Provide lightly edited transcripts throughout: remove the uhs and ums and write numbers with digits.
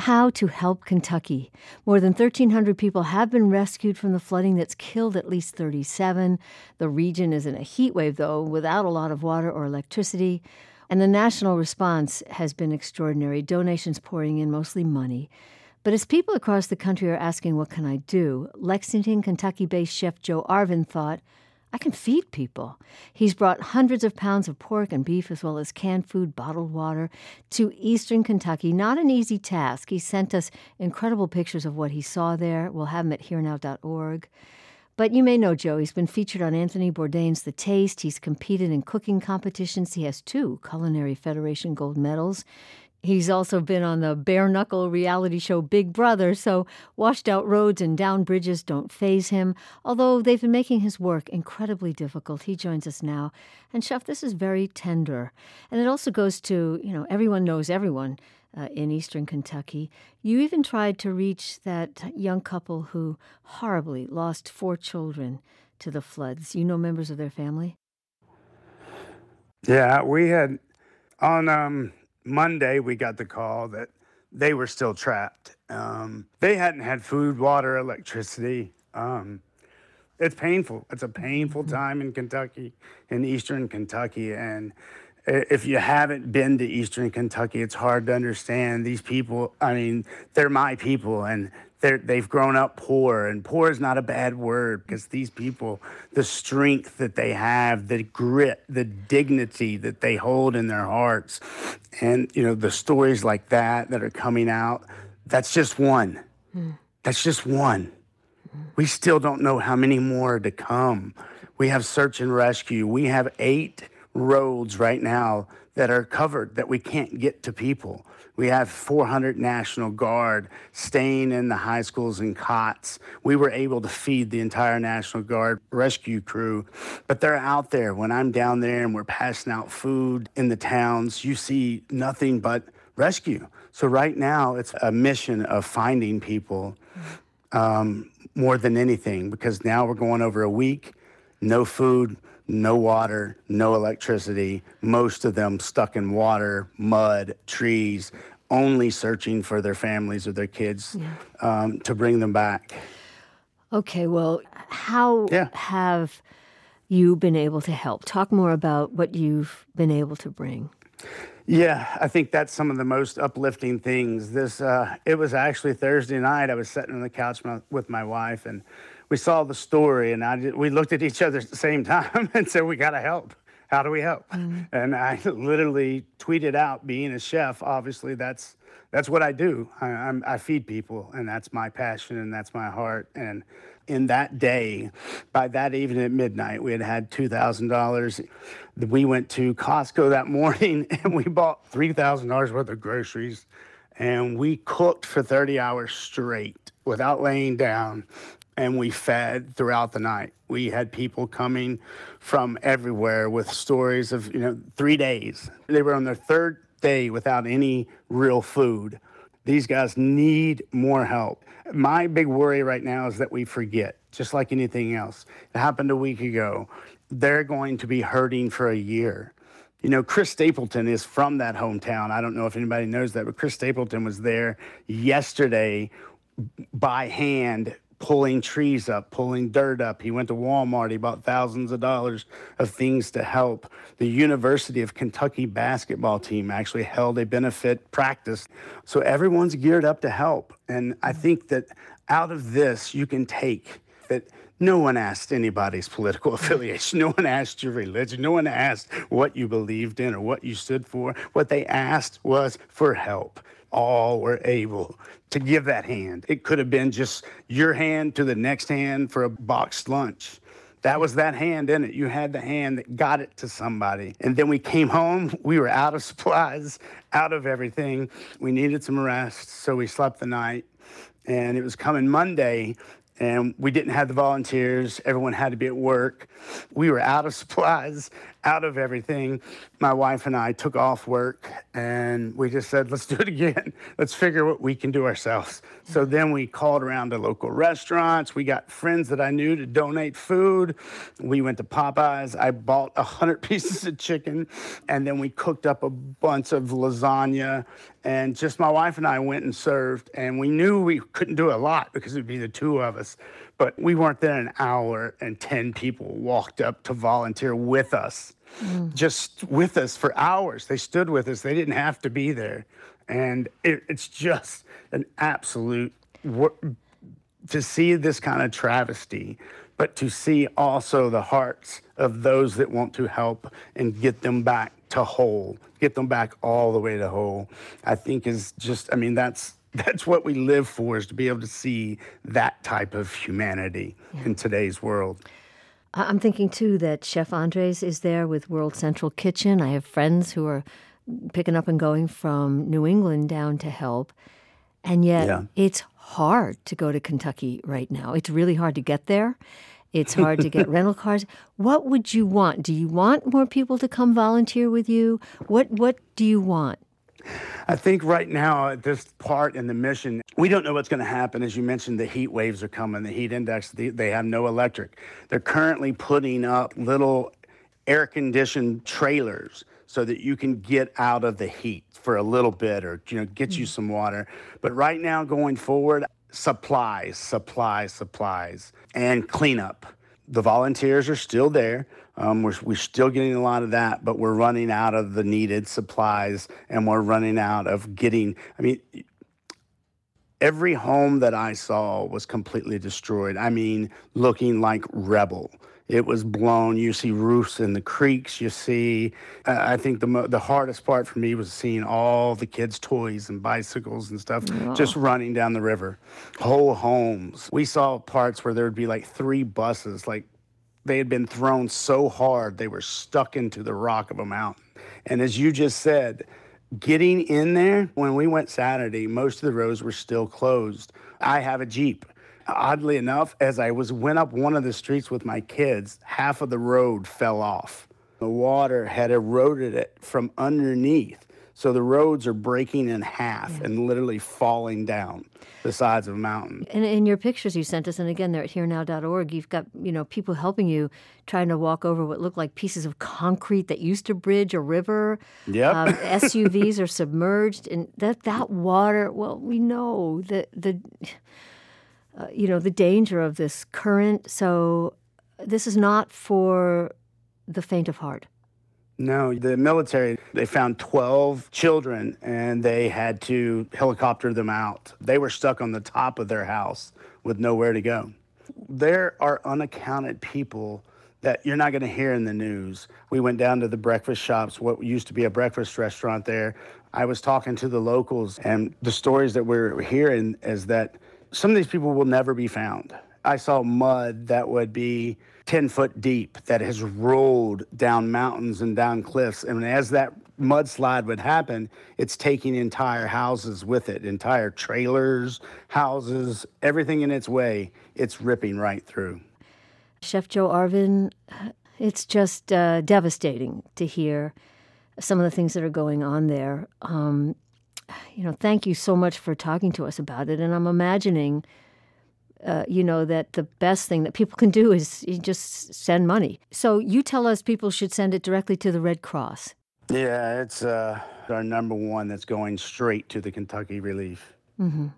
How to help Kentucky. More than 1,300 people have been rescued from the flooding that's killed at least 37. The region is in a heat wave, though, without a lot of water or electricity. And the national response has been extraordinary, donations pouring in, mostly money. But as people across the country are asking, what can I do? Lexington, Kentucky-based chef Joe Arvin thought, I can feed people. He's brought hundreds of pounds of pork and beef, as well as canned food, bottled water, to eastern Kentucky. Not an easy task. He sent us incredible pictures of what he saw there. We'll have them at herenow.org. But you may know Joe. He's been featured on Anthony Bourdain's The Taste. He's competed in cooking competitions. He has 2 Culinary Federation gold medals. He's also been on the bare-knuckle reality show Big Brother, so washed-out roads and down bridges don't faze him, although they've been making his work incredibly difficult. He joins us now. And, Chef, this is very tender. And it also goes to, everyone knows everyone in eastern Kentucky. You even tried to reach that young couple who horribly lost 4 children to the floods. You know members of their family? Yeah, we had on Monday, we got the call that they were still trapped. They hadn't had food, water, electricity. It's painful. It's a painful time in Kentucky, in eastern Kentucky. And if you haven't been to eastern Kentucky, it's hard to understand. These people, they're my people, and they've grown up poor, and poor is not a bad word, because these people, the strength that they have, the grit, the dignity that they hold in their hearts, and, the stories like that are coming out, that's just one. That's just one. We still don't know how many more to come. We have search and rescue. We have 8 roads right now that are covered, that we can't get to people. We have 400 National Guard staying in the high schools in cots. We were able to feed the entire National Guard rescue crew, but they're out there. When I'm down there and we're passing out food in the towns, you see nothing but rescue. So right now it's a mission of finding people more than anything, because now we're going over a week, no food, no water, no electricity, most of them stuck in water, mud, trees, only searching for their families or their kids to bring them back. Okay, well, how have you been able to help? Talk more about what you've been able to bring. Yeah, I think that's some of the most uplifting things. It was actually Thursday night. I was sitting on the couch with my wife, and we saw the story, and we looked at each other at the same time and said, we got to help. How do we help? Mm-hmm. And I literally tweeted out, being a chef, obviously that's what I do. I feed people, and that's my passion, and that's my heart. And in that day, by that evening at midnight, we had $2,000. We went to Costco that morning, and we bought $3,000 worth of groceries, and we cooked for 30 hours straight without laying down. And we fed throughout the night. We had people coming from everywhere with stories of, 3 days. They were on their 3rd day without any real food. These guys need more help. My big worry right now is that we forget, just like anything else. It happened a week ago. They're going to be hurting for a year. Chris Stapleton is from that hometown. I don't know if anybody knows that, but Chris Stapleton was there yesterday by hand, pulling trees up, pulling dirt up. He went to Walmart. He bought thousands of dollars of things to help. The University of Kentucky basketball team actually held a benefit practice. So everyone's geared up to help. And I think that out of this, you can take that no one asked anybody's political affiliation. No one asked your religion. No one asked what you believed in or what you stood for. What they asked was for help. All were able to give that hand. It could have been just your hand to the next hand for a boxed lunch. That was that hand in it. You had the hand that got it to somebody. And then we came home. We were out of supplies, out of everything. We needed some rest, so we slept the night. And it was coming Monday, and we didn't have the volunteers. Everyone had to be at work. We were out of supplies, out of everything. my wife and I took off work and we just said, let's do it again. Let's figure what we can do ourselves. So then we called around to local restaurants. We got friends that I knew to donate food. We went to Popeyes. I bought 100 pieces of chicken, and then we cooked up a bunch of lasagna. And just my wife and I went and served. And we knew we couldn't do a lot because it would be the two of us. But we weren't there an hour, and 10 people walked up to volunteer with us. Just with us for hours. They stood with us. They didn't have to be there. And it's just an absolute, to see this kind of travesty, but to see also the hearts of those that want to help and get them back to whole, get them back all the way to whole, I think is just, I mean, that's what we live for, is to be able to see that type of humanity in today's world. I'm thinking, too, that Chef Andres is there with World Central Kitchen. I have friends who are picking up and going from New England down to help. And yet it's hard to go to Kentucky right now. It's really hard to get there. It's hard to get rental cars. What would you want? Do you want more people to come volunteer with you? What do you want? I think right now at this part in the mission, we don't know what's going to happen. As you mentioned, the heat waves are coming, the heat index, they have no electric. They're currently putting up little air-conditioned trailers so that you can get out of the heat for a little bit, or get you some water. But right now, going forward, supplies, and cleanup. The volunteers are still there. We're still getting a lot of that, but we're running out of the needed supplies, and we're running out of every home that I saw was completely destroyed. I mean, looking like rubble. It was blown. You see roofs in the creeks. You see, I think the hardest part for me was seeing all the kids' toys and bicycles and stuff just running down the river. Whole homes. We saw parts where there would be like 3 buses, like they had been thrown so hard they were stuck into the rock of a mountain. And as you just said, getting in there, when we went Saturday, most of the roads were still closed. I have a Jeep. Oddly enough, as I went up one of the streets with my kids, half of the road fell off. The water had eroded it from underneath. So the roads are breaking in half and literally falling down the sides of a mountain. And in your pictures you sent us, and again, they're at herenow.org, you've got, people helping you trying to walk over what look like pieces of concrete that used to bridge a river. Yep. SUVs are submerged. And that water, well, we know the danger of this current. So this is not for the faint of heart. No, the military, they found 12 children, and they had to helicopter them out. They were stuck on the top of their house with nowhere to go. There are unaccounted people that you're not going to hear in the news. We went down to the breakfast shops, what used to be a breakfast restaurant there. I was talking to the locals, and the stories that we're hearing is that some of these people will never be found. I saw mud that would be 10 foot deep that has rolled down mountains and down cliffs. And as that mudslide would happen, it's taking entire houses with it, entire trailers, houses, everything in its way. It's ripping right through. Chef Joe Arvin, it's just devastating to hear some of the things that are going on there. Thank you so much for talking to us about it. And I'm imagining that the best thing that people can do is you just send money. So you tell us people should send it directly to the Red Cross. Yeah, it's our number one that's going straight to the Kentucky Relief. Mm-hmm.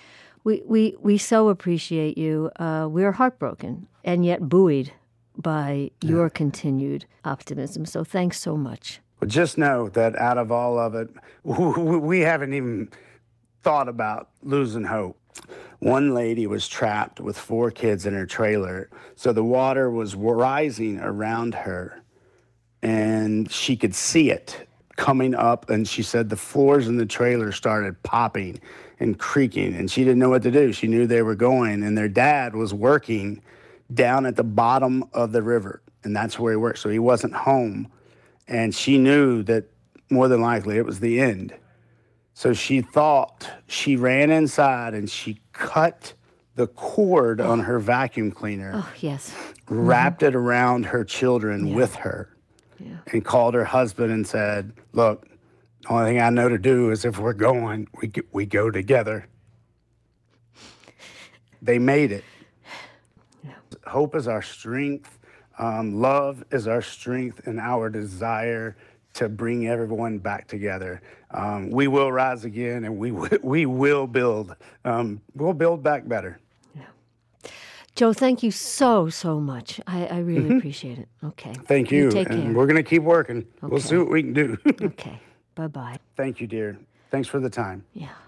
We so appreciate you. We're heartbroken and yet buoyed by your continued optimism. So thanks so much. But just know that out of all of it, we haven't even thought about losing hope. One lady was trapped with 4 kids in her trailer, so the water was rising around her, and she could see it coming up, and she said the floors in the trailer started popping and creaking, and she didn't know what to do. She knew they were going, and their dad was working down at the bottom of the river, and that's where he worked, so he wasn't home, and she knew that more than likely it was the end. So she ran inside and she cut the cord on her vacuum cleaner. Oh, yes. Wrapped it around her children with her. and called her husband and said, look, the only thing I know to do is if we're going, we go together. They made it. Yeah. Hope is our strength. Love is our strength and our desire to bring everyone back together. We will rise again, and we will build. We'll build back better. Joe, thank you so much. I really appreciate it. Okay. Thank you. Take care. And we're going to keep working. We'll see what we can do. Okay. Bye-bye. Thank you, dear. Thanks for the time. Yeah.